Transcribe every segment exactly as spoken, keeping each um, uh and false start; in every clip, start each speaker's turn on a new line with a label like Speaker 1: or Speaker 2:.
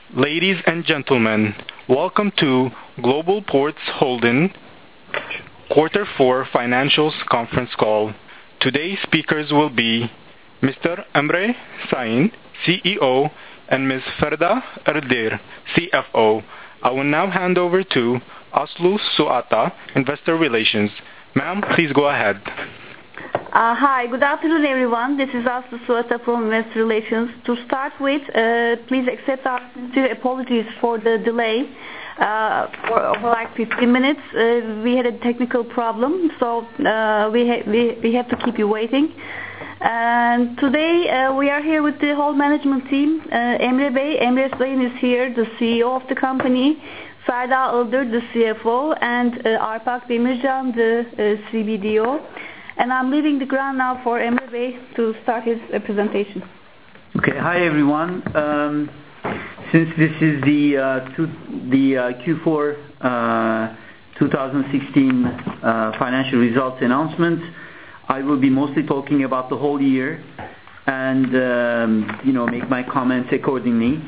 Speaker 1: Ladies and gentlemen, welcome to Global Ports Holding Quarter four Financials Conference Call. Today's speakers will be Mister Emre Sayın, C E O, and Miz Ferda Erdir, C F O. I will now hand over to Aslı Suata, Investor Relations. Ma'am, please go ahead.
Speaker 2: Uh, hi, good afternoon everyone. This is Aslı Suata from Investor Relations. To start with, uh, please accept our sincere apologies for the delay uh, for, for like fifteen minutes. Uh, we had a technical problem, so uh, we, ha we, we have to keep you waiting. And today uh, we are here with the whole management team. Uh, Emre Bey, Emre Sayın is here, the C E O of the company. Ferda Erdir, the C F O, and uh, Arpak Demircan, the uh, C B D O. And I'm leaving the ground now for Emre Bey to start his uh, presentation.
Speaker 3: Okay, hi everyone. Um, since this is the uh, two, the uh, Q four uh, twenty sixteen uh, financial results announcement, I will be mostly talking about the whole year and um, you know make my comments accordingly.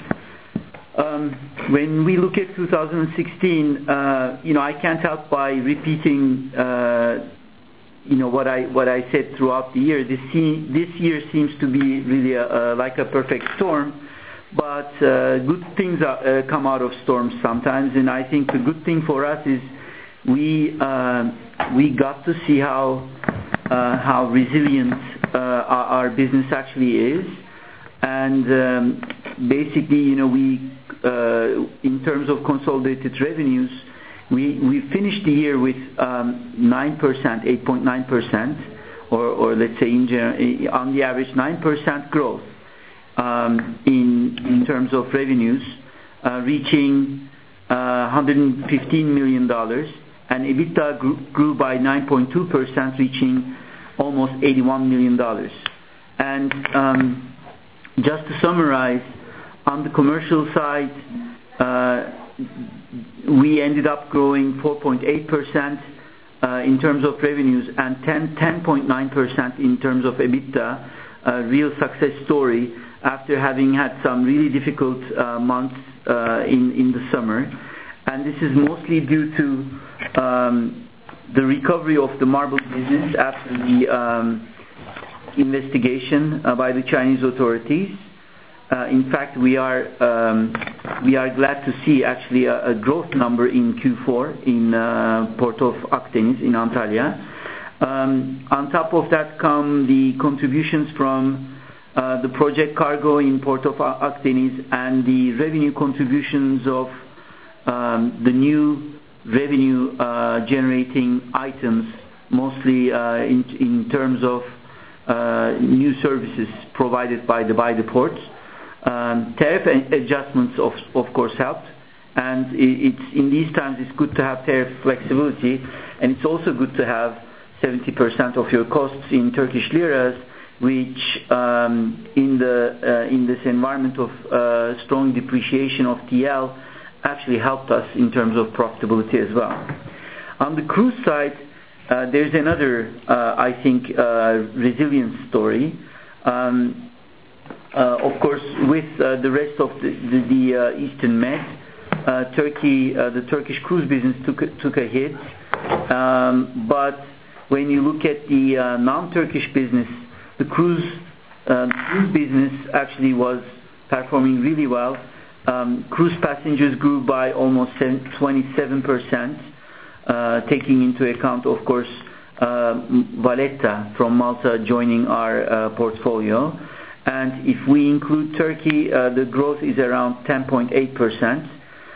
Speaker 3: Um, when we look at two thousand sixteen, uh, you know I can't help by repeating. Uh, You know what I what I said throughout the year. This this year seems to be really a, a, like a perfect storm, but uh, good things are, uh, come out of storms sometimes. And I think the good thing for us is we uh, we got to see how uh, how resilient uh, our, our business actually is, and um, basically you know we uh, in terms of consolidated revenues. We, we finished the year with um, nine percent, eight point nine percent, or, or let's say in general, on the average nine percent growth um, in, in terms of revenues, uh, reaching uh, one hundred fifteen million dollars, and EBITDA grew, grew by nine point two percent, reaching almost eighty-one million dollars. And um, just to summarize, on the commercial side, uh, we ended up growing four point eight percent uh, in terms of revenues and ten point nine percent in terms of EBITDA, a real success story after having had some really difficult uh, months uh, in, in the summer. And this is mostly due to um, the recovery of the marble business after the um, investigation uh, by the Chinese authorities. Uh, in fact, we are um, we are glad to see actually a, a growth number in Q four in uh, Port of Akdeniz in Antalya. Um, on top of that come the contributions from uh, the project cargo in Port of Akdeniz and the revenue contributions of um, the new revenue uh, generating items, mostly uh, in, in terms of uh, new services provided by the by the ports. Um, tariff adjustments of, of course helped, and it's in these times it's good to have tariff flexibility, and it's also good to have seventy percent of your costs in Turkish liras, which um, in the uh, in this environment of uh, strong depreciation of T L actually helped us in terms of profitability as well. On the cruise side, uh, there's another uh, I think uh, resilience story. Um, Uh, of course, with uh, the rest of the, the, the uh, Eastern Med, uh, Turkey, uh, the Turkish cruise business took a, took a hit. Um, but when you look at the uh, non-Turkish business, the cruise, uh, cruise business actually was performing really well. Um, cruise passengers grew by almost twenty-seven percent, uh, taking into account, of course, uh, Valletta from Malta joining our uh, portfolio. And if we include Turkey, uh, the growth is around ten point eight percent.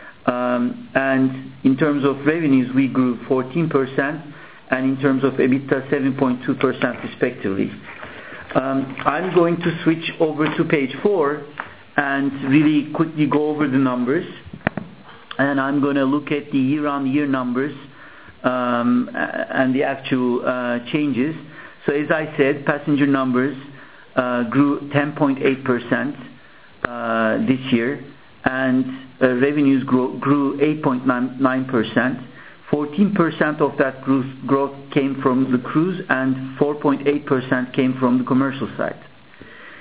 Speaker 3: Um, and in terms of revenues, we grew fourteen percent, and in terms of EBITDA, seven point two percent respectively. Um, I'm going to switch over to page four and really quickly go over the numbers. And I'm going to look at the year-on-year numbers um, and the actual uh, changes. So as I said, passenger numbers Uh, grew ten point eight percent uh, this year, and uh, revenues grew, grew eight point nine percent. fourteen percent of that growth, growth came from the cruise, and four point eight percent came from the commercial side.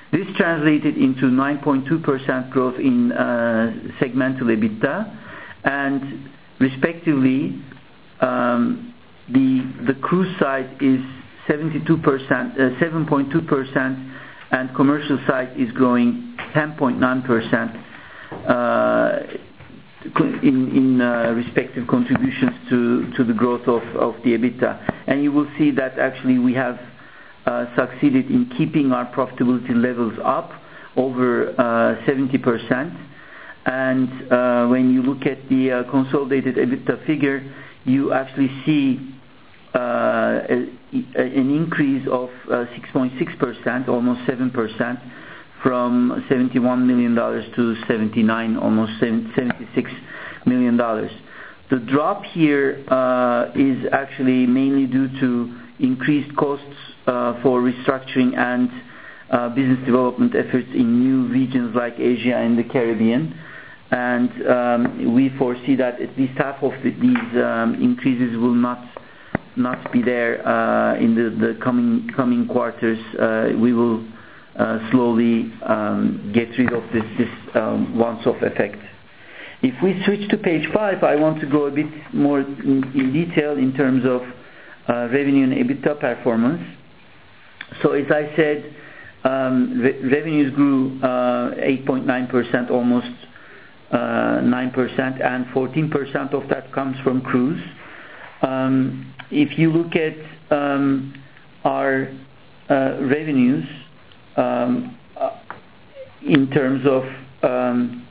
Speaker 3: This translated into nine point two percent growth in uh, segmental EBITDA, and respectively um, the the cruise side is seventy-two percent, uh, seven point two percent, and commercial side is growing ten point nine percent uh, in, in uh, respective contributions to, to the growth of, of the EBITDA. And you will see that actually we have uh, succeeded in keeping our profitability levels up over uh, seventy percent. And uh, when you look at the uh, consolidated EBITDA figure, you actually see uh, a, a, an increase of uh, six point six percent, almost seven percent, from seventy-one million dollars to seventy-nine, almost seventy-six million dollars. The drop here uh, is actually mainly due to increased costs uh, for restructuring and uh, business development efforts in new regions like Asia and the Caribbean. And um, we foresee that at least half of the, these um, increases will not not be there uh, in the, the coming coming quarters. Uh, we will uh, slowly um, get rid of this this um, once-off effect. If we switch to page five, I want to go a bit more in, in detail in terms of uh, revenue and EBITDA performance. So as I said, um, re- revenues grew uh, eight point nine percent, almost uh, nine percent, and fourteen percent of that comes from cruise. Um, if you look at um, our uh, revenues um, uh, in terms of um,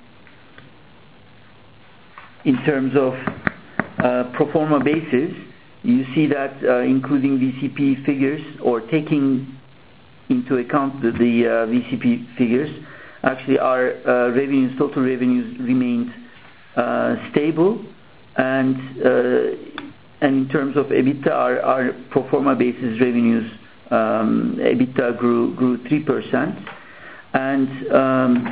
Speaker 3: in terms of uh, pro forma basis, you see that uh, including V C P figures, or taking into account the, the uh, V C P figures, actually our uh, revenues, total revenues remained uh, stable, and uh, and in terms of EBITDA, our, our pro forma basis revenues, um, EBITDA grew grew three percent, and um,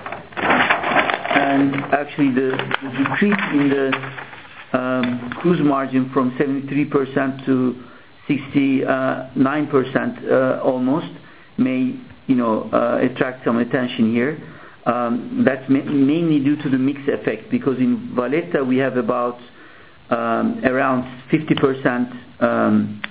Speaker 3: and actually the, the decrease in the um, cruise margin from seventy-three percent to sixty-nine percent uh, almost may you know uh, attract some attention here. Um, that's ma- mainly due to the mix effect, because in Valletta we have about um, around fifty percent um,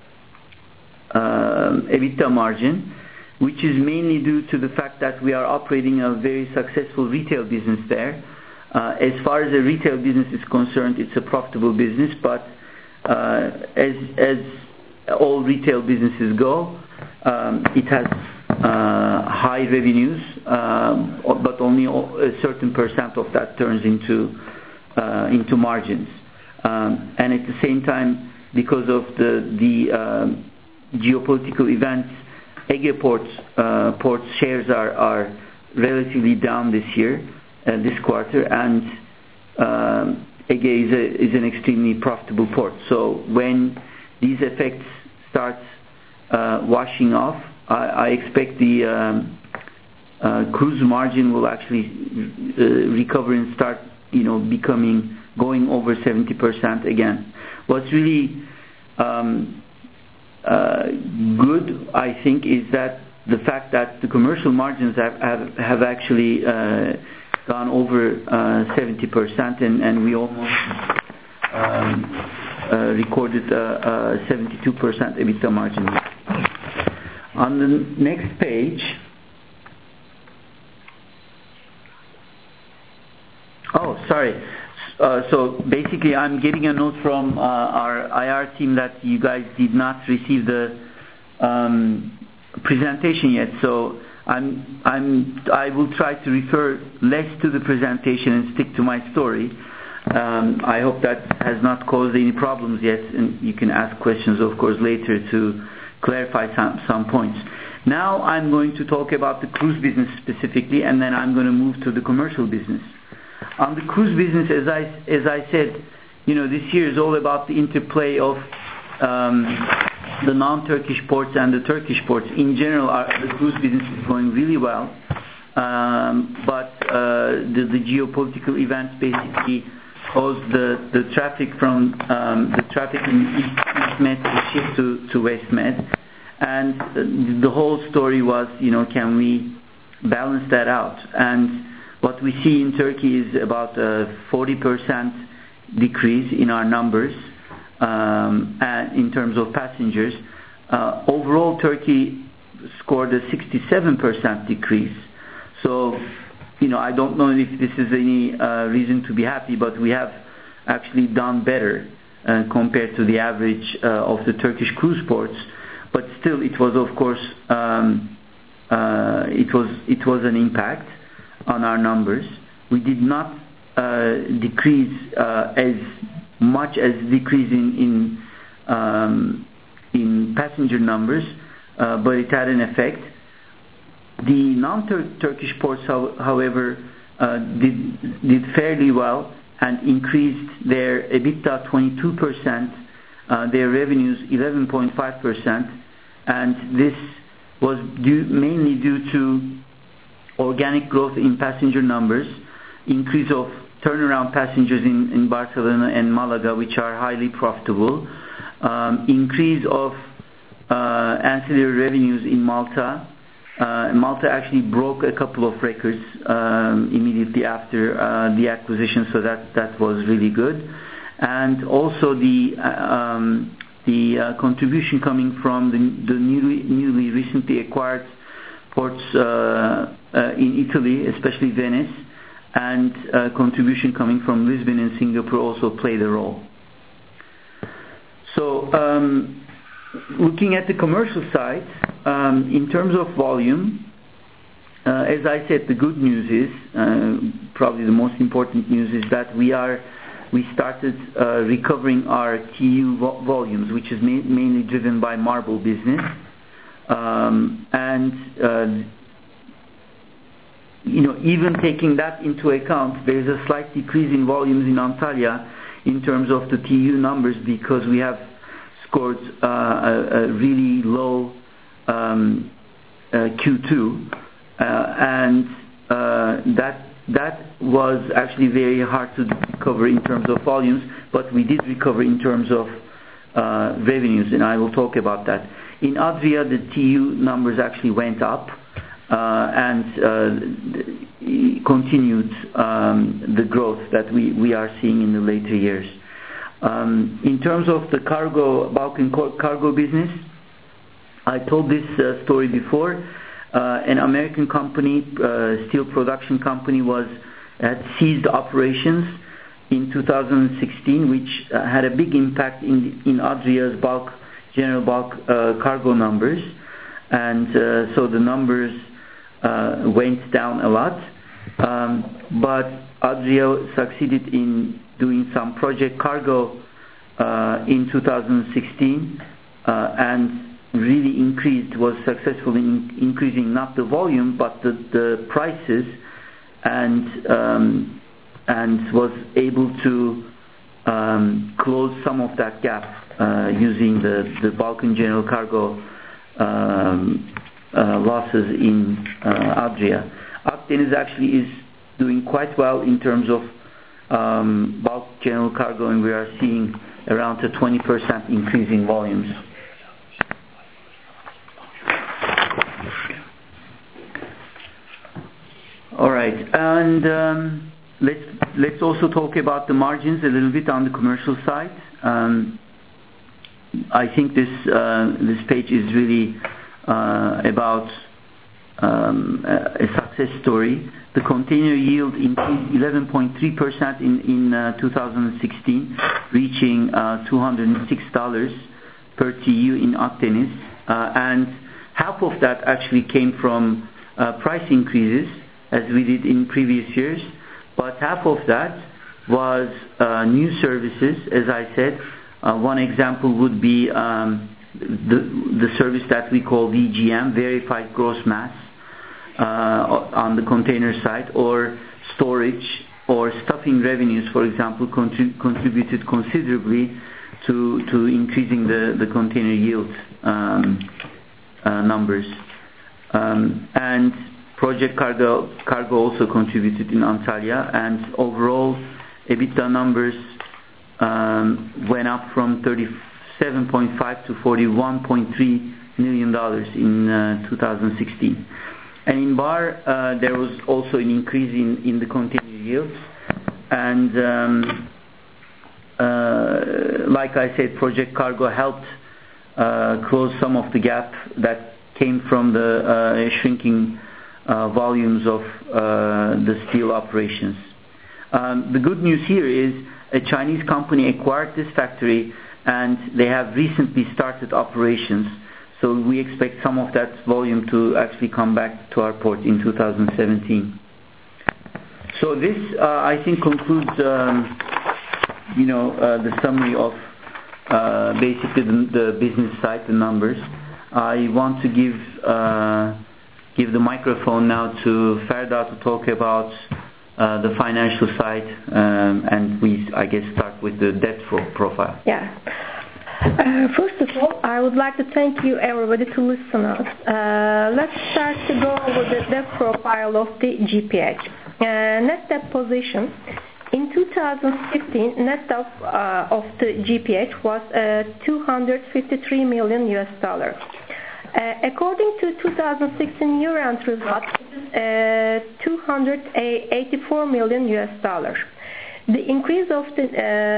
Speaker 3: uh, EBITDA margin, which is mainly due to the fact that we are operating a very successful retail business there. Uh, as far as the retail business is concerned, it's a profitable business, but uh, as as all retail businesses go, um, it has uh, high revenues, um, but only a certain percent of that turns into uh, into margins. Um, and at the same time, because of the the um, geopolitical events, Ege Ports uh, ports shares are, are relatively down this year, uh, this quarter, and um, Ege is, a, is an extremely profitable port. So when these effects start uh, washing off, I, I expect the um, uh, cruise margin will actually uh, recover and start, you know, becoming going over seventy percent again. What's really um, Uh, good, I think, is that the fact that the commercial margins have have, have actually uh, gone over uh, seventy percent, and, and we almost um, uh, recorded a, a seventy-two percent EBITDA margin. On the next page, oh, sorry. Uh, so basically, I'm getting a note from uh, our I R team that you guys did not receive the um, presentation yet. So I'm I'm I will try to refer less to the presentation and stick to my story. Um, I hope that has not caused any problems yet, and you can ask questions, of course, later to clarify some some points. Now I'm going to talk about the cruise business specifically, and then I'm going to move to the commercial business. On the cruise business, as I as I said, you know, this year is all about the interplay of um, the non-Turkish ports and the Turkish ports. In general, our, the cruise business is going really well, um, but uh, the, the geopolitical events basically caused the, the traffic from um, the traffic in East, East Med to shift to, to West Med, and the whole story was, you know, can we balance that out? And what we see in Turkey is about a forty percent decrease in our numbers um, and in terms of passengers. Uh, overall, Turkey scored a sixty-seven percent decrease. So, you know, I don't know if this is any uh, reason to be happy, but we have actually done better uh, compared to the average uh, of the Turkish cruise ports. But still, it was, of course, um, uh, it was it was an impact on our numbers. We did not uh, decrease uh, as much as decreasing in um, in passenger numbers, uh, but it had an effect. The non-Turkish ports, however, uh, did did fairly well and increased their EBITDA twenty-two percent, uh, their revenues eleven point five percent, and this was due, mainly due to organic growth in passenger numbers, increase of turnaround passengers in, in Barcelona and Malaga, which are highly profitable, um, increase of uh, ancillary revenues in Malta. Uh, Malta actually broke a couple of records um, immediately after uh, the acquisition, so that, that was really good. And also the uh, um, the uh, contribution coming from the, the newly, newly recently acquired ports uh, uh, in Italy, especially Venice, and uh, contribution coming from Lisbon and Singapore also played a role. So, um, looking at the commercial side, um, in terms of volume, uh, as I said, the good news is, uh, probably the most important news is that we are we started uh, recovering our T U vo- volumes, which is ma- mainly driven by Marble business. Um, and uh, you know, even taking that into account, there is a slight decrease in volumes in Antalya in terms of the T U numbers, because we have scored uh, a, a really low um, uh, Q two, uh, and uh, that that was actually very hard to recover in terms of volumes, but we did recover in terms of uh, revenues, and I will talk about that. In Adria, the T U numbers actually went up uh, and uh, continued um, the growth that we, we are seeing in the later years. Um, in terms of the cargo, Balkan cargo business, I told this uh, story before. Uh, an American company, uh, steel production company, was had ceased operations in two thousand sixteen, which uh, had a big impact in in Adria's bulk, general bulk uh, cargo numbers, and uh, so the numbers uh, went down a lot. Um, but Adria succeeded in doing some project cargo uh, in two thousand sixteen, uh, and really increased, was successful in increasing not the volume but the, the prices, and um, and was able to um, close some of that gap uh, using the, the Balkan general cargo um, uh, losses in uh, Adria. Akdeniz actually is doing quite well in terms of um, bulk general cargo, and we are seeing around a twenty percent increase in volumes. All right, and um, let's let's also talk about the margins a little bit on the commercial side. Um, I think this uh, this page is really uh, about um, a success story. The container yield increased eleven point three percent in in uh, two thousand sixteen, reaching uh, two hundred six dollars per T U in Akdeniz, uh, and half of that actually came from uh, price increases, as we did in previous years, but half of that was uh, new services. As I said, uh, one example would be um, the, the service that we call V G M, Verified Gross Mass, uh, on the container side, or storage or stuffing revenues, for example, contrib- contributed considerably to, to increasing the, the container yield um, uh, numbers. Um, and project cargo cargo also contributed in Antalya, and overall EBITDA numbers um, went up from thirty-seven point five to forty-one point three million dollars in uh, two thousand sixteen. And in bar, uh, there was also an increase in, in the container yields. And um, uh, like I said, Project Cargo helped uh, close some of the gap that came from the uh, shrinking uh, volumes of uh, the steel operations. Um, the good news here is a Chinese company acquired this factory and they have recently started operations. So we expect some of that volume to actually come back to our port in two thousand seventeen. So this, uh, I think, concludes, um, you know, uh, the summary of uh, basically the, the business side, the numbers. I want to give uh, give the microphone now to Ferda to talk about uh, the financial side, um, and we, I guess, start with the debt profile.
Speaker 4: Yeah. Uh, first of all, I would like to thank you everybody to listen us. Uh, let's start to go over the debt profile of the G P H. Uh, net debt position. In two thousand fifteen, net debt uh, of the G P H was uh, two hundred fifty-three million U S dollars. Uh, according to two thousand sixteen year-end results, it is uh, two hundred eighty-four million U S dollars. The increase of the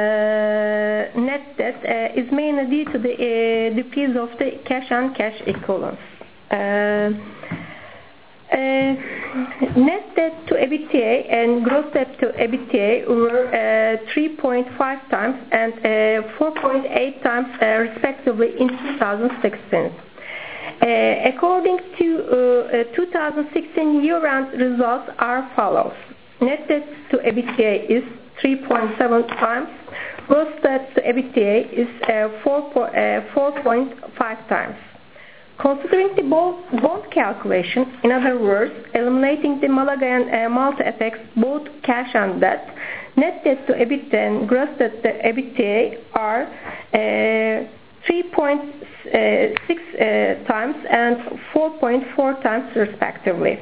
Speaker 4: uh, net debt uh, is mainly due to the uh, decrease of the cash and cash equivalents. Uh, uh, net debt to EBITDA and gross debt to EBITDA were uh, three point five times and uh, four point eight times uh, respectively in two thousand sixteen. Uh, according to uh, uh, two thousand sixteen year-end results are follows. Net debt to EBITDA is three point seven times. Gross debt to EBITDA is uh, four point five times. Considering the bond calculation, in other words, eliminating the Malaga and uh, Malta effects, both cash and debt, net debt to EBITDA and gross debt to EBITDA are uh, three point six uh, times and four point four times respectively.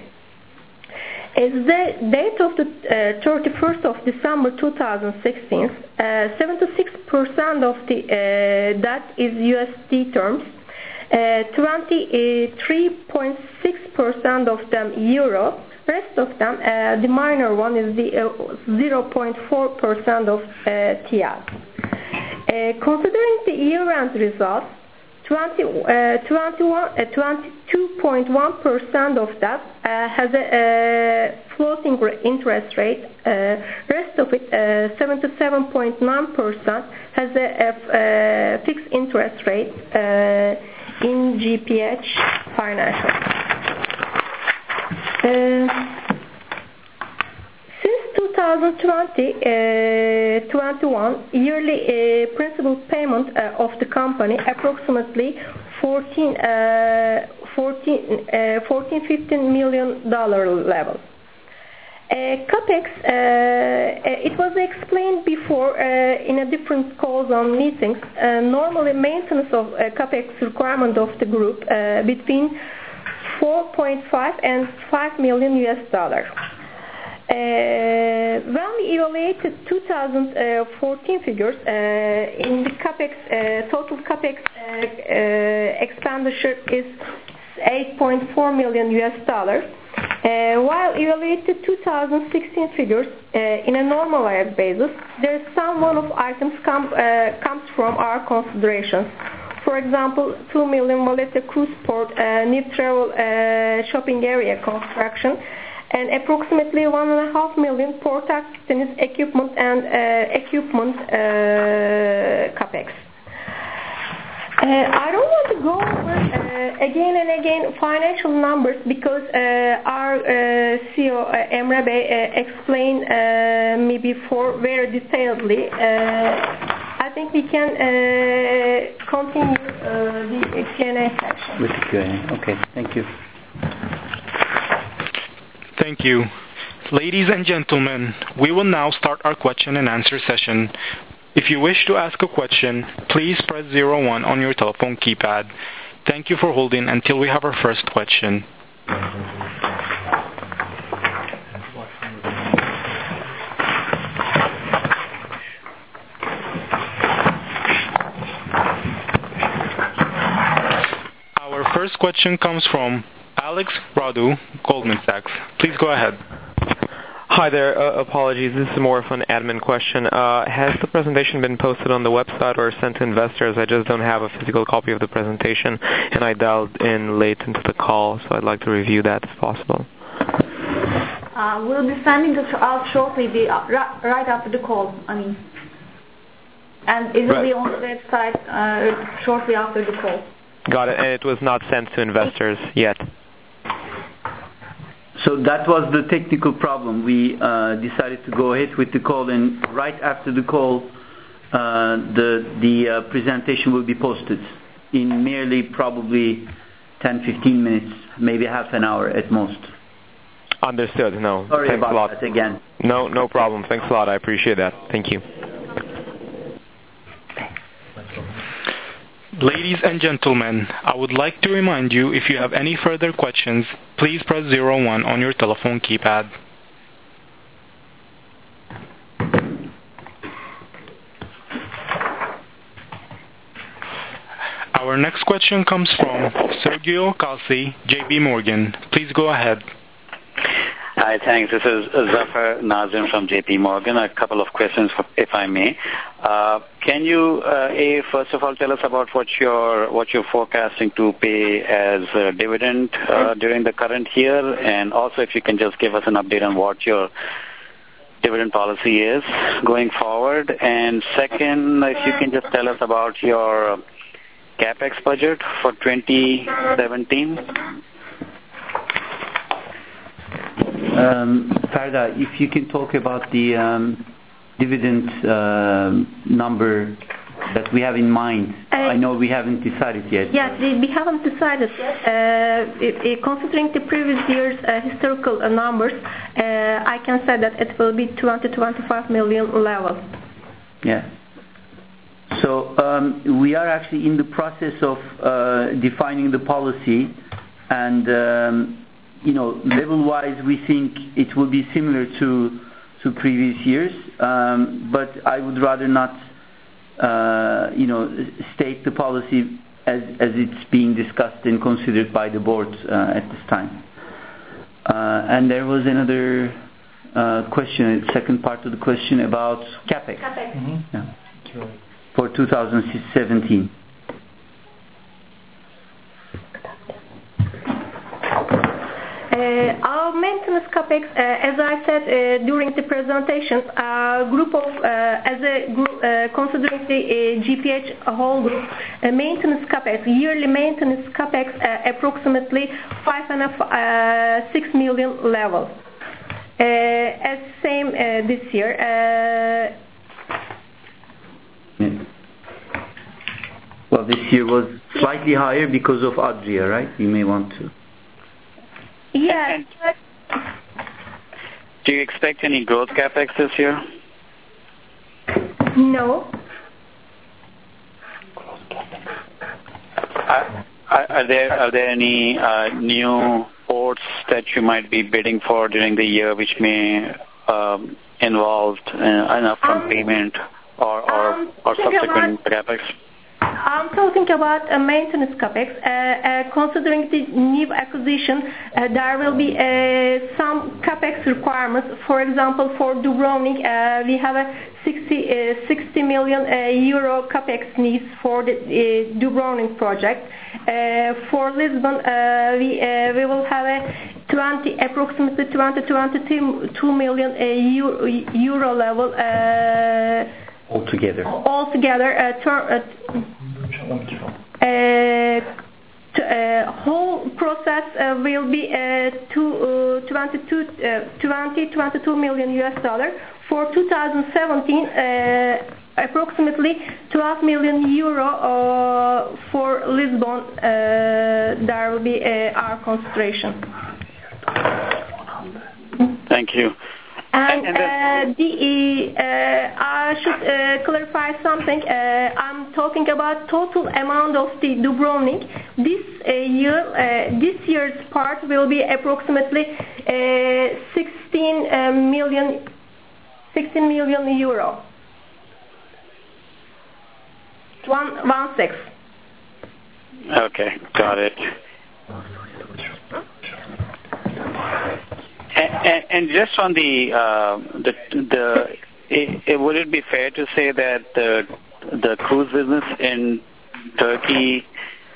Speaker 4: As the date of the uh, thirty-first of December two thousand sixteen, uh, seventy-six percent of the uh, debt is U S D terms, uh, twenty-three point six percent of them euro, rest of them, uh, the minor one is the uh, zero point four percent of uh, T L. Uh, considering the year-end results, twenty, uh, twenty-one, uh, twenty-two point one percent of that uh, has a uh, floating interest rate. Uh, rest of it, uh, seventy-seven point nine percent, has a, a, a fixed interest rate uh, in G P H Financial. Uh, twenty twenty uh, twenty-one yearly uh, principal payment uh, of the company approximately fourteen, uh, fourteen, uh, fourteen fifteen million dollar level. Uh, Capex, uh, it was explained before uh, in a different calls on meetings. Uh, normally maintenance of uh, Capex requirement of the group uh, between four point five and five million U S dollars. Uh, when we evaluated two thousand fourteen figures, uh, in the capex, uh, total capex uh, uh, expenditure is eight point four million U S dollars. Uh, while evaluated two thousand sixteen figures uh, in a normalized basis, there is some one-off items come uh, comes from our considerations. For example, two million Valletta Cruise Port, uh, new travel uh, shopping area construction, and approximately one and a half million port activities equipment and uh, equipment uh, capex. Uh, I don't want to go over uh, again and again financial numbers because uh, our uh, C E O uh, Emre Bey uh, explained uh, me before very detailedly. Uh, I think we can uh, continue uh, the Q and A section.
Speaker 3: With the Q and A. Okay, thank you.
Speaker 1: Thank you. Ladies and gentlemen, we will now start our question and answer session. If you wish to ask a question, please press zero one on your telephone keypad. Thank you for holding until we have our first question. Our next question comes from Alex Radu, Goldman Sachs. Please go ahead.
Speaker 5: Hi there. Uh, apologies. This is more of an admin question. Uh, has the presentation been posted on the website or sent to investors? I just don't have a physical copy of the presentation, and I dialed in late into the call, so I'd like to review that if possible.
Speaker 2: Uh, we'll be sending it out shortly, the, uh, right after the call. I mean, and it will
Speaker 5: right.
Speaker 2: be on the website uh, shortly after the call.
Speaker 5: Got it. And it was not sent to investors yet.
Speaker 3: So that was the technical problem. We uh, decided to go ahead with the call, and right after the call, uh, the the uh, presentation will be posted in merely probably ten to fifteen minutes, maybe half an hour at most.
Speaker 5: Understood. No.
Speaker 3: Sorry
Speaker 5: Thanks
Speaker 3: about
Speaker 5: a lot.
Speaker 3: that again.
Speaker 5: No, no problem. Thanks a lot. I appreciate that. Thank you.
Speaker 1: Ladies and gentlemen, I would like to remind you, if you have any further questions, please press zero one on your telephone keypad. Our next question comes from Sergio Calci, J P Morgan. Please go ahead.
Speaker 6: Hi, thanks. This is Zafar Nazim from J P Morgan. A couple of questions, if I may. Uh, can you, uh, A, first of all, tell us about what you're, what you're forecasting to pay as a dividend uh, during the current year, and also if you can just give us an update on what your dividend policy is going forward. And second, if you can just tell us about your CapEx budget for twenty seventeen.
Speaker 3: Um, Ferda, if you can talk about the um, dividend uh, number that we have in mind. Uh, I know we haven't decided yet.
Speaker 4: Yes, we, we haven't decided yet. Uh, it, it, considering the previous year's uh, historical uh, numbers, uh, I can say that it will be twenty to twenty-five million level.
Speaker 3: Yeah. So um, we are actually in the process of uh, defining the policy, and um, you know, level-wise, we think it will be similar to to previous years, um, but I would rather not, uh, you know, state the policy as as it's being discussed and considered by the board uh, at this time. Uh, and there was another uh, question, second part of the question about CapEx.
Speaker 4: CapEx.
Speaker 3: Mm-hmm. Yeah. For two thousand seventeen.
Speaker 4: Uh, our maintenance capex, uh, as I said uh, during the presentation, uh, group of uh, as a group, uh, considering the uh, G P H whole group, uh, maintenance capex, yearly maintenance capex, uh, approximately five and a uh, six million level. Uh, as same uh, this year. Uh,
Speaker 3: yeah. Well, this year was slightly higher because of Adria, right? You may want to.
Speaker 4: Yes.
Speaker 6: Do you expect any growth capex this year?
Speaker 4: No.
Speaker 6: Are, are, are there are there any uh, new ports that you might be bidding for during the year, which may um, involve uh, an upfront
Speaker 4: um,
Speaker 6: payment or or,
Speaker 4: um,
Speaker 6: or subsequent capex?
Speaker 4: I'm talking about uh, maintenance capex. Uh, uh, considering the new acquisition, uh, there will be uh, some capex requirements. For example, for Dubrovnik, uh, we have a sixty, uh, sixty million uh, euro capex needs for the uh, Dubrovnik project. Uh, for Lisbon, uh, we uh, we will have a twenty, approximately twenty to twenty-two million uh, euro, euro level. Uh,
Speaker 3: Altogether.
Speaker 4: Altogether, uh, ter- uh, uh, t- uh, whole process uh, will be uh, two, uh, twenty-two, uh, twenty, twenty-two million U S dollar. For two thousand seventeen, uh, approximately twelve million euro uh, for Lisbon. Uh, there will be uh, our concentration.
Speaker 6: Thank you.
Speaker 4: And uh, the, uh, I should uh, clarify something. Uh, I'm talking about total amount of the Dubrovnik. This uh, year, uh, this year's part will be approximately uh, sixteen uh, million, sixteen million euro. One, one six.
Speaker 6: Okay, got it. And, and, and just on the uh, the the, it, it, would it be fair to say that the the cruise business in Turkey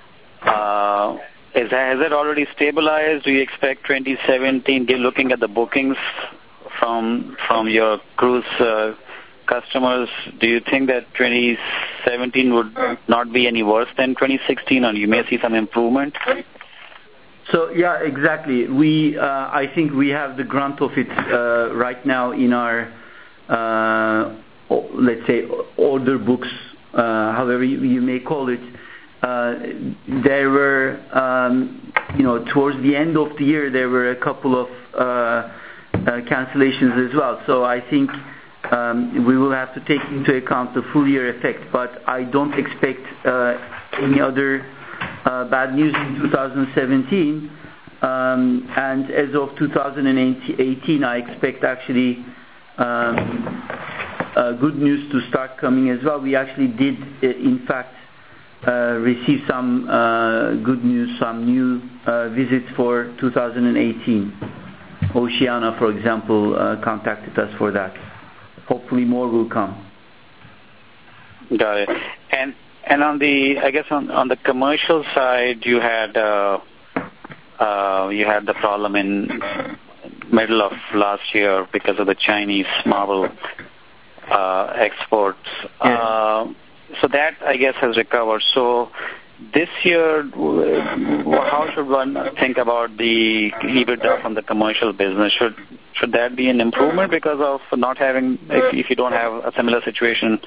Speaker 6: uh, is has it already stabilized? Do you expect twenty seventeen? Looking at the bookings from from your cruise uh, customers, do you think that twenty seventeen would not be any worse than twenty sixteen, or you may see some improvement?
Speaker 3: So yeah, exactly. We, uh, I think we have the grunt of it uh, right now in our, uh, let's say, order books, uh, however you, you may call it. Uh, there were, um, you know, towards the end of the year, there were a couple of uh, uh, cancellations as well. So I think um, we will have to take into account the full year effect. But I don't expect uh, any other Uh, bad news in two thousand seventeen, um, and as of two thousand eighteen I expect actually um, uh, good news to start coming as well. We actually did uh, in fact uh, receive some uh, good news, some new uh, visits for two thousand eighteen. Oceania, for example, uh, contacted us for that. Hopefully more will come.
Speaker 6: Got it. And And on the, I guess on, on the commercial side, you had uh, uh, you had the problem in middle of last year because of the Chinese marble uh, exports.
Speaker 3: Yeah.
Speaker 6: Uh, so that, I guess, has recovered. So this year, how should one think about the EBITDA from the commercial business? Should should that be an improvement because of not having, if, if you don't have a similar situation?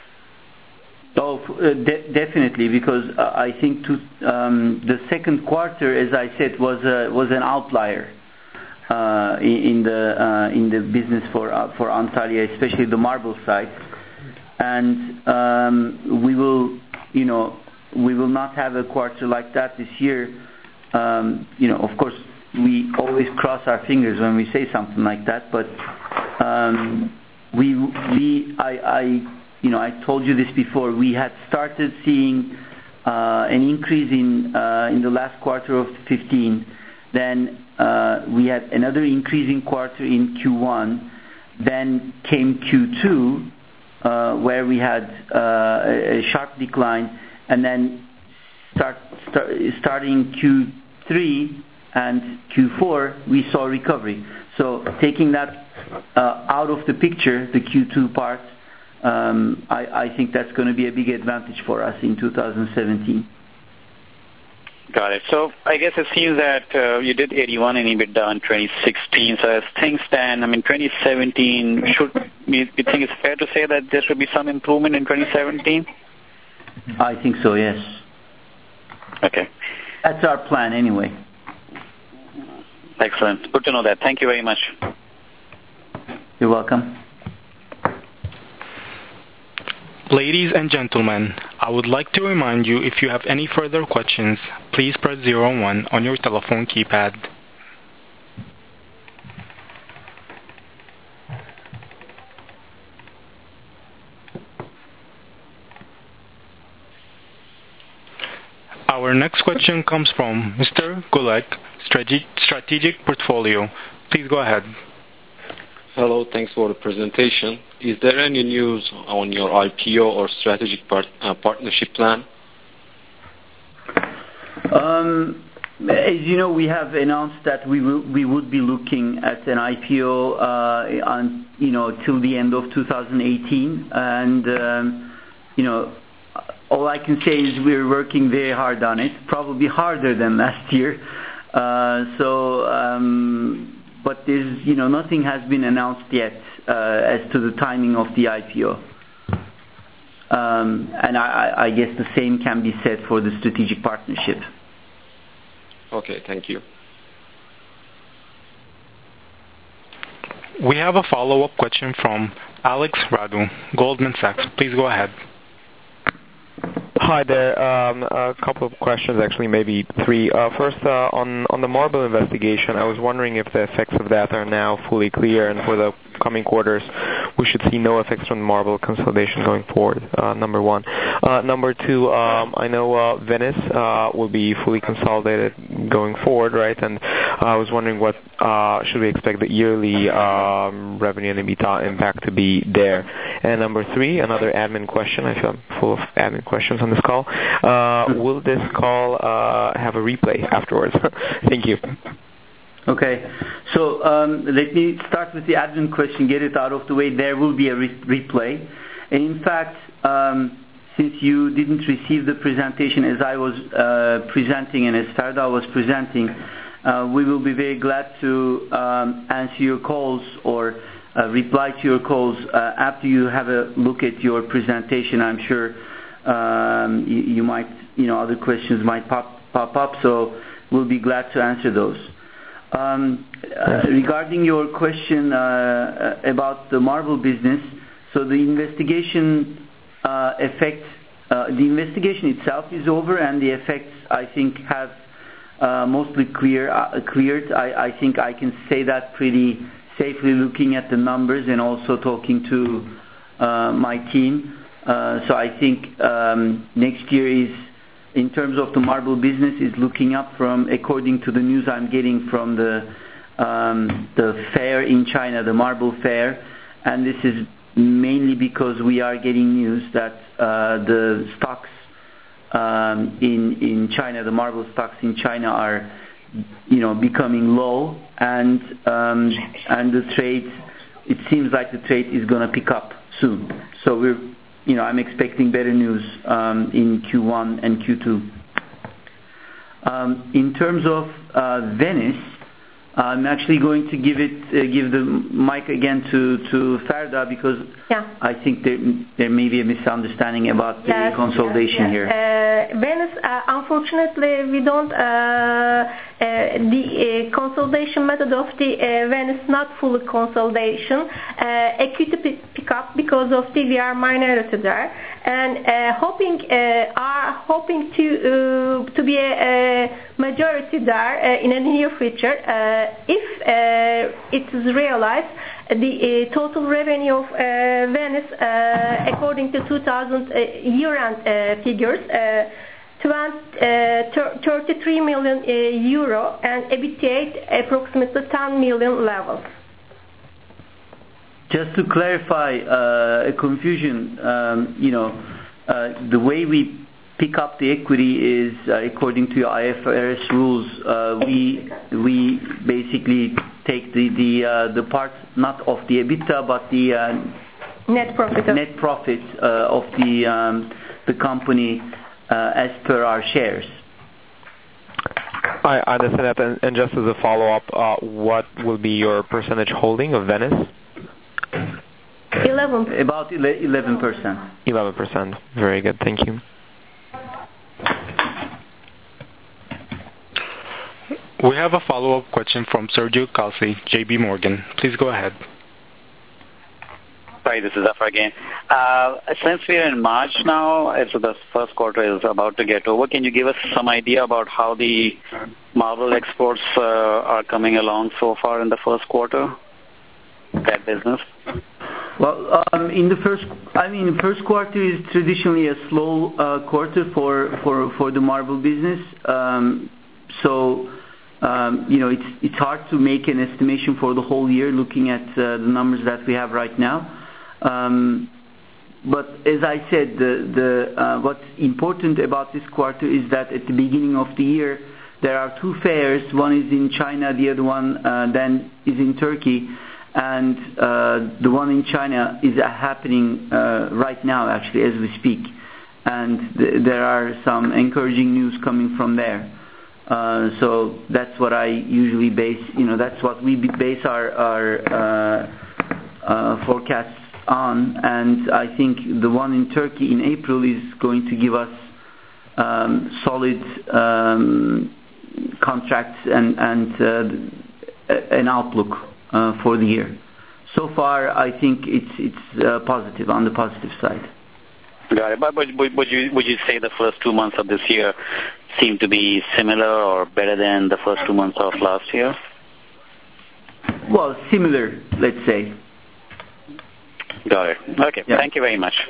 Speaker 3: Oh, uh, de- definitely, because uh, I think to, um, the second quarter, as I said, was a, was an outlier uh, in, in the uh, in the business for uh, for Antalya, especially the marble side, and um, we will, you know, we will not have a quarter like that this year. Um, you know, of course, we always cross our fingers when we say something like that, but um, we we I. I You know, I told you this before. We had started seeing uh, an increase in uh, in the last quarter of fifteen. Then uh, we had another increasing quarter in Q one. Then came Q two, uh, where we had uh, a, a sharp decline, and then start, start starting Q three and Q four, we saw recovery. So taking that uh, out of the picture, the Q two part. Um, I, I think that's going to be a big advantage for us in two thousand seventeen.
Speaker 6: Got it. So I guess it seems that uh, you did eighty-one in EBITDA in twenty sixteen. So as things stand, I mean, twenty seventeen, should you, you think it's fair to say that there should be some improvement in twenty seventeen?
Speaker 3: I think so, yes.
Speaker 6: Okay.
Speaker 3: That's our plan anyway.
Speaker 6: Excellent. Good to know that. Thank you very much.
Speaker 3: You're welcome.
Speaker 1: Ladies and gentlemen, I would like to remind you, if you have any further questions, please press zero one on your telephone keypad. Our next question comes from Mister Gulek, Strategic Portfolio. Please go ahead.
Speaker 7: Hello, thanks for the presentation. Is there any news on your I P O or strategic part, uh, partnership plan?
Speaker 3: Um, as you know, we have announced that we will, we would be looking at an I P O uh, on you know till the end of two thousand eighteen, and um, you know all I can say is we're working very hard on it, probably harder than last year. Uh, so. Um, But there's, you know, nothing has been announced yet uh, as to the timing of the I P O. Um, and I, I guess the same can be said for the strategic partnership.
Speaker 7: Okay, thank you.
Speaker 1: We have a follow-up question from Alex Radu, Goldman Sachs. Please go ahead.
Speaker 5: Hi there. Um, a couple of questions, actually, maybe three. Uh, first, uh, on on the Marble investigation, I was wondering if the effects of that are now fully clear, and for the coming quarters, we should see no effects from the Marble consolidation going forward. Uh, number one. Uh, number two, um, I know uh, Venice uh, will be fully consolidated going forward, right? And uh, I was wondering what uh, should we expect the yearly um, revenue and EBITDA impact to be there. And number three, another admin question. I feel I'm full of admin questions on this call. Uh, will this call uh, have a replay afterwards? Thank you.
Speaker 3: Okay, so um, let me start with the admin question, get it out of the way. There will be a re- replay. And in fact, um, since you didn't receive the presentation as I was uh, presenting and as Ferda was presenting, uh, we will be very glad to um, answer your calls or uh, reply to your calls uh, after you have a look at your presentation. I'm sure um, you, you might, you know, other questions might pop, pop up, so we'll be glad to answer those. Um, uh, regarding your question uh, about the Marble business, so the investigation uh, effect, uh, the investigation itself is over, and the effects I think have uh, mostly clear uh, cleared. I, I think I can say that pretty safely, looking at the numbers and also talking to uh, my team. Uh, so I think um, next year is, in terms of the Marble business, is looking up from, according to the news I'm getting from the um, the fair in China, the Marble fair, and this is mainly because we are getting news that uh, the stocks um, in in China, the Marble stocks in China are, you know, becoming low, and um, and the trade, it seems like the trade is going to pick up soon. So we're You know, I'm expecting better news um, in Q one and Q two. Um, in terms of uh, Venice, I'm actually going to give it, uh, give the mic again to, to Ferda, because yeah. I think there there may be a misunderstanding about the yes, consolidation yes, yes. here.
Speaker 4: Uh, Venice, uh, unfortunately, we don't. Uh, uh, the uh, consolidation method of the uh, Venice not full consolidation, uh, equity pick up because of the we are minority there, and uh, hoping uh, are hoping to uh, to be a, a majority there uh, in a near future. Uh, if uh, it is realized, the uh, total revenue of uh, Venice, uh, according to two thousand uh, year-end uh, figures, uh, thirty-three million uh, euro, and EBITDA approximately ten million levels.
Speaker 3: Just to clarify uh, a confusion, um, you know, uh, the way we pick up the equity is uh, according to I F R S rules. Uh, we we basically take the the uh, the part not of the EBITDA but the uh,
Speaker 4: net profit
Speaker 3: net profit uh, of the um, the company uh, as per our shares.
Speaker 5: I understand that, and, and just as a follow up, uh, what will be your percentage holding of Venice?
Speaker 4: Eleven.
Speaker 3: About eleven percent.
Speaker 5: Eleven percent. Very good. Thank you.
Speaker 1: We have a follow-up question from Sergio Calci, J P Morgan. Please go ahead.
Speaker 6: Hi, this is Zafar again. Uh, since we are in March now, so the first quarter is about to get over, can you give us some idea about how the Marble exports uh, are coming along so far in the first quarter, that business?
Speaker 3: Well, um, in the first, I mean, the first quarter is traditionally a slow uh, quarter for, for, for the Marble business. Um, so, um, you know, it's it's hard to make an estimation for the whole year looking at uh, the numbers that we have right now. Um, but as I said, the the uh, what's important about this quarter is that at the beginning of the year there are two fairs. One is in China, the other one uh, then is in Turkey. And uh, the one in China is uh, happening uh, right now, actually, as we speak. And th- there are some encouraging news coming from there. Uh, so that's what I usually base, you know, that's what we base our, our uh, uh, forecasts on. And I think the one in Turkey in April is going to give us um, solid um, contracts and, and uh, an outlook Uh, for the year. So far, I think it's it's uh, positive, on the positive side.
Speaker 6: Got it. But, but would you would you say the first two months of this year seem to be similar or better than the first two months of last year?
Speaker 3: Well, similar, let's say.
Speaker 6: Got it. Okay.
Speaker 3: Yeah.
Speaker 6: Thank you very much.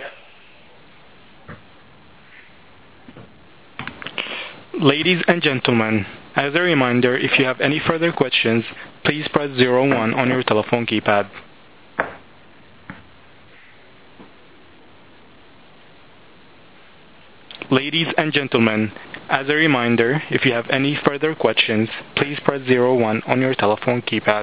Speaker 1: Ladies and gentlemen, as a reminder, if you have any further questions, please press zero one on your telephone keypad. Ladies and gentlemen, as a reminder, if you have any further questions, please press zero one on your telephone keypad.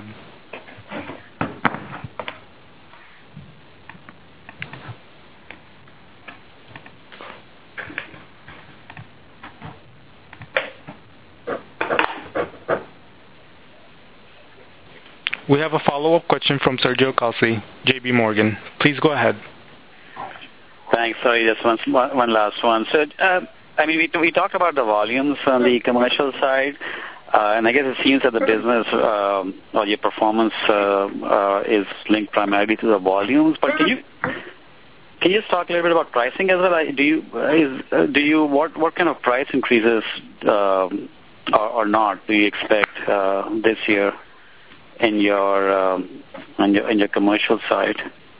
Speaker 1: We have a follow-up question from Sergio Calci, J P Morgan. Please go ahead.
Speaker 6: Thanks. Sorry, just one, one last one. So, uh, I mean, we, we talked about the volumes on the commercial side, uh, and I guess it seems that the business um, or your performance uh, uh, is linked primarily to the volumes. But can you can you just talk a little bit about pricing as well? Do you is, uh, do you what what kind of price increases uh, or, or not do you expect uh, this year in your um, in your in your commercial side?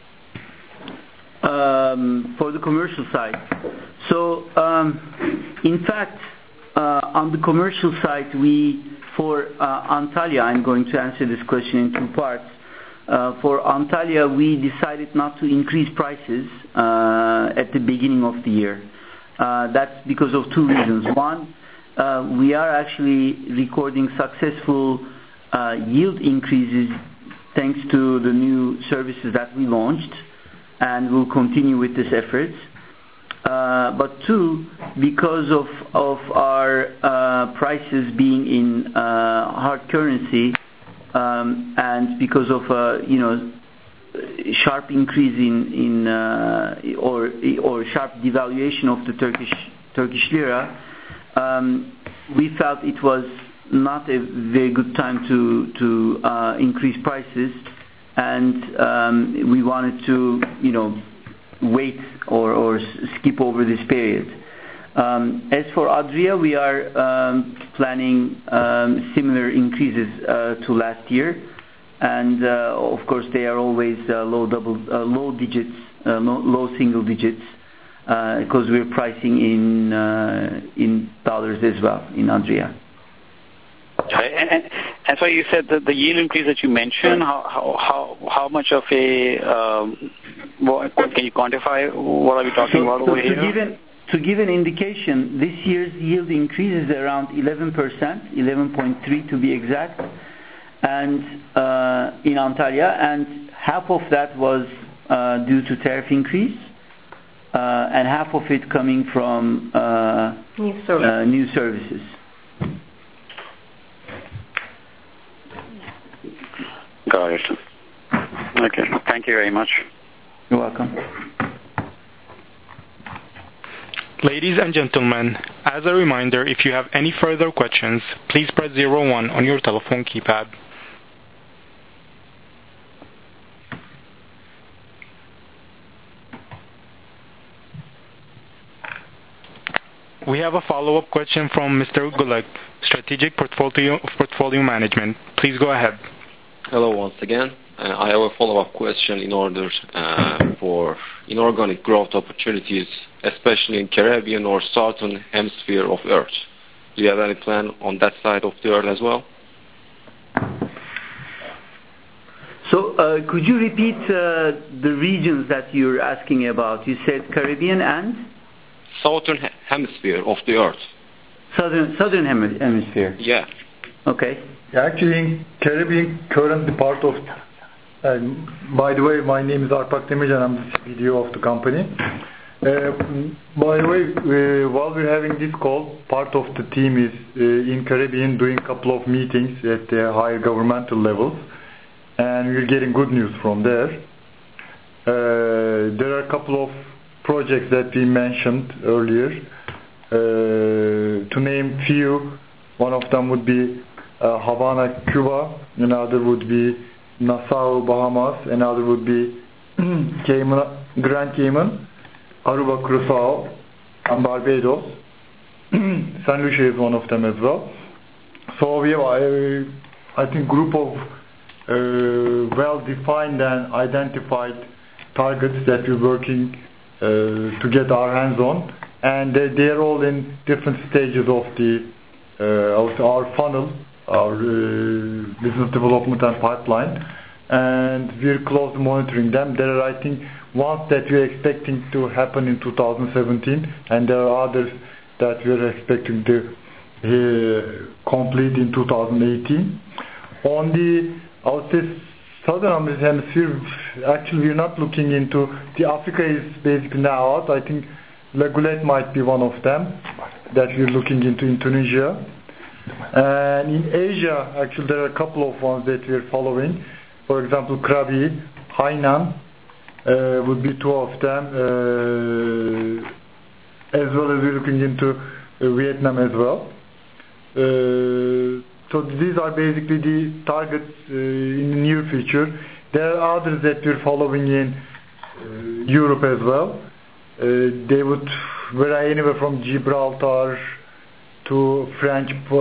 Speaker 3: Um, for the commercial side. So, um, in fact, uh, on the commercial side, we, for uh, Antalya, I'm going to answer this question in two parts. Uh, for Antalya, we decided not to increase prices uh, at the beginning of the year. Uh, that's because of two reasons. One, uh, we are actually recording successful uh, yield increases thanks to the new services that we launched, and we'll continue with this effort. Uh, but two, because of of our uh, prices being in uh, hard currency, um, and because of uh, you know sharp increase in in uh, or or sharp devaluation of the Turkish Turkish lira, um, we felt it was not a very good time to to uh, increase prices. And um, we wanted to, you know, wait or, or skip over this period. Um, as for Adria, we are um, planning um, similar increases uh, to last year, and uh, of course they are always uh, low double, uh, low digits, uh, low, low single digits, uh, because we're pricing in uh, in dollars as well in Adria.
Speaker 6: And, and, and so you said that the yield increase that you mentioned, how how how, how much of a um, what, can you quantify? What are we talking
Speaker 3: so,
Speaker 6: about
Speaker 3: so
Speaker 6: over
Speaker 3: to
Speaker 6: here?
Speaker 3: Give an, to give an indication, this year's yield increase is around eleven percent, eleven point three to be exact, and uh, in Antalya, and half of that was uh, due to tariff increase, uh, and half of it coming from uh,
Speaker 4: new, service.
Speaker 3: uh, new services.
Speaker 6: Got it. Okay. Thank you very much.
Speaker 3: You're welcome.
Speaker 1: Ladies and gentlemen, as a reminder, if you have any further questions, please press zero one on your telephone keypad. We have a follow-up question from Mister Gulek, Strategic Portfolio Portfolio Management. Please go ahead.
Speaker 7: Hello once again. Uh, I have a follow-up question in order uh, for inorganic growth opportunities, especially in Caribbean or Southern Hemisphere of Earth. Do you have any plan on that side of the Earth as well?
Speaker 3: So, uh, could you repeat uh, the regions that you're asking about? You said Caribbean and?
Speaker 7: Southern Hemisphere of the Earth.
Speaker 3: Southern Southern Hemisphere.
Speaker 7: Yeah.
Speaker 3: Okay.
Speaker 8: Actually, in Caribbean, currently part of. Uh, by the way, my name is Arpak Demircan. I'm the C D O of the company. Uh, by the way, uh, while we're having this call, part of the team is uh, in Caribbean doing a couple of meetings at the higher governmental levels, and we're getting good news from there. Uh, there are a couple of projects that we mentioned earlier. Uh, to name few, one of them would be uh, Havana, Cuba, another would be Nassau, Bahamas, another would be Cayman, Grand Cayman. Aruba, Curaçao, and Barbados. Saint Lucia is one of them as well. So we have, I, I think, group of uh, well-defined and identified targets that we're working uh, to get our hands on, and they, they're all in different stages of the uh, of our funnel, our uh, business development and pipeline, and we're closely monitoring them. There are, I think, ones that we're expecting to happen in two thousand seventeen, and there are others that we're expecting to uh, complete in two thousand eighteen. On the, I would say, southern hemisphere, actually we're not looking into, the Africa is basically now out. I think Legulet might be one of them that we're looking into in Tunisia. And in Asia, actually there are a couple of ones that we're following. For example, Krabi, Hainan uh, would be two of them, uh, as well as we're looking into uh, Vietnam as well. Uh, so these are basically the targets uh, in the near future. There are others that we're following in uh, Europe as well. Uh, they would vary anywhere from Gibraltar to French uh,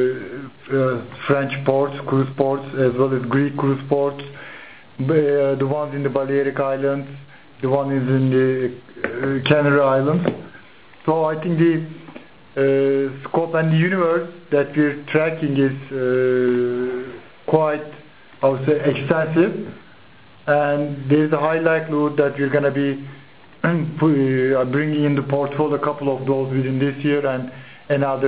Speaker 8: uh, French ports, cruise ports, as well as Greek cruise ports. Uh, the ones in the Balearic Islands, the one is in the uh, Canary Islands. So I think the uh, scope and the universe that we're tracking is uh, quite, I would say, extensive, and there's a high likelihood that we're going to be bringing in the portfolio a couple of those within this year and another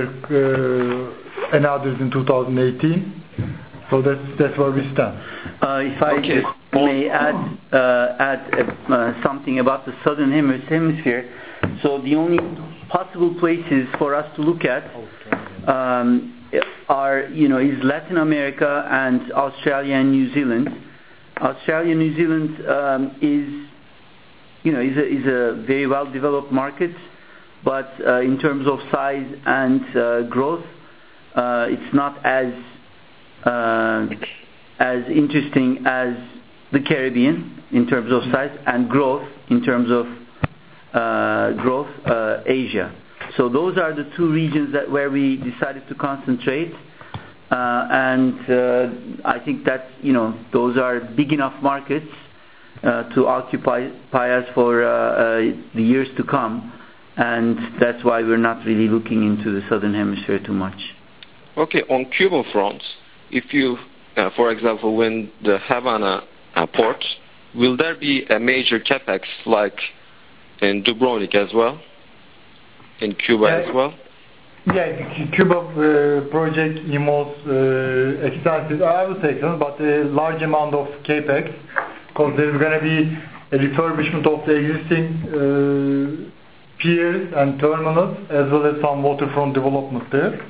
Speaker 8: uh, and others in two thousand eighteen. So that's that's where we stand.
Speaker 3: Uh, if I
Speaker 7: okay.
Speaker 3: just may add uh, add uh, something about the southern hemisphere. So the only possible places for us to look at um, are, you know, is Latin America and Australia and New Zealand. Australia and New Zealand um, is, you know, is a, is a very well developed market, but uh, in terms of size and uh, growth, uh, it's not as uh, as interesting as the Caribbean in terms of size and growth in terms of uh, growth uh, Asia. So those are the two regions that where we decided to concentrate, uh, and uh, I think that, you know, those are big enough markets uh, to occupy us for uh, uh, the years to come, and that's why we're not really looking into the southern hemisphere too much.
Speaker 7: Okay, on Cuban front, if you, uh, for example, win the Havana uh, port, will there be a major capex like in Dubrovnik as well? In Cuba
Speaker 8: yeah,
Speaker 7: as well?
Speaker 8: Yeah, the Cuba uh, project involves uh, extensive, I would say extensive, but a large amount of capex, because there's going to be a refurbishment of the existing uh, piers and terminals, as well as some waterfront development there.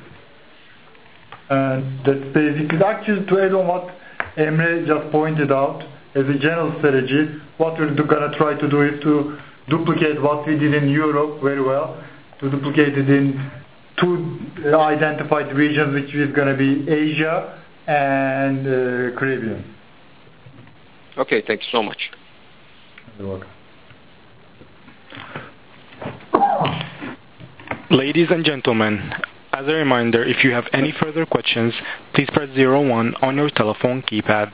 Speaker 8: And that's basically, actually, to add on what Emre just pointed out, as a general strategy, what we're going to try to do is to duplicate what we did in Europe very well, to duplicate it in two identified regions, which is going to be Asia and uh, Caribbean.
Speaker 7: Okay, thank you so much.
Speaker 8: You're welcome.
Speaker 1: Ladies and gentlemen, as a reminder, if you have any further questions, please press zero one on your telephone keypad.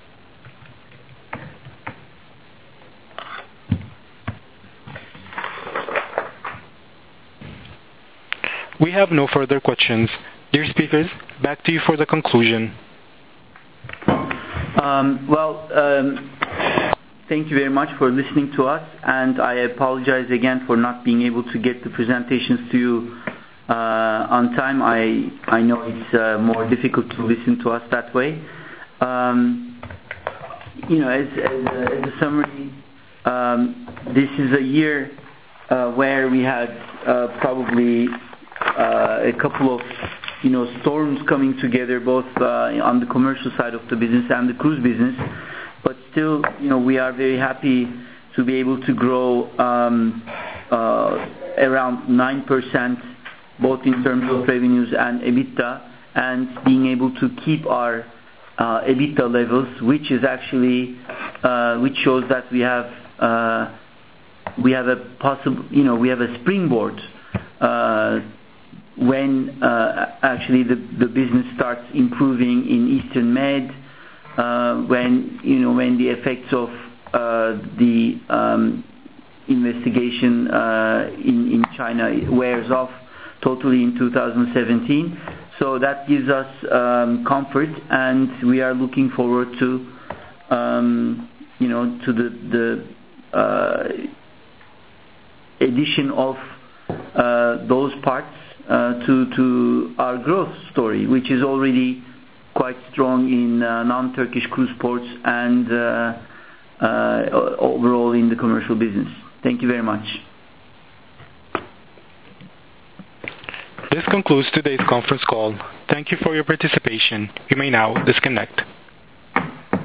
Speaker 1: We have no further questions. Dear speakers, back to you for the conclusion.
Speaker 3: Um, well, um, thank you very much for listening to us, and I apologize again for not being able to get the presentations to you uh, on time. I I know it's uh, more difficult to listen to us that way. Um, you know, as, as, a, as a summary, um, this is a year uh, where we had uh, probably uh, a couple of, you know, storms coming together, both uh, on the commercial side of the business and the cruise business. But still, you know, we are very happy to be able to grow um, uh, around nine percent, both in terms of revenues and EBITDA, and being able to keep our uh, EBITDA levels, which is actually, uh, which shows that we have uh, we have a possible, you know, we have a springboard uh, when uh, actually the, the business starts improving in Eastern Med, uh, when you know when the effects of uh, the um, investigation uh, in in China wears off totally in two thousand seventeen. So that gives us um, comfort, and we are looking forward to um, you know to the the uh, addition of uh, those parts uh, to to our growth story, which is already quite strong in uh, non-Turkish cruise ports and uh, uh, overall in the commercial business. Thank you very much.
Speaker 1: This concludes today's conference call. Thank you for your participation. You may now disconnect.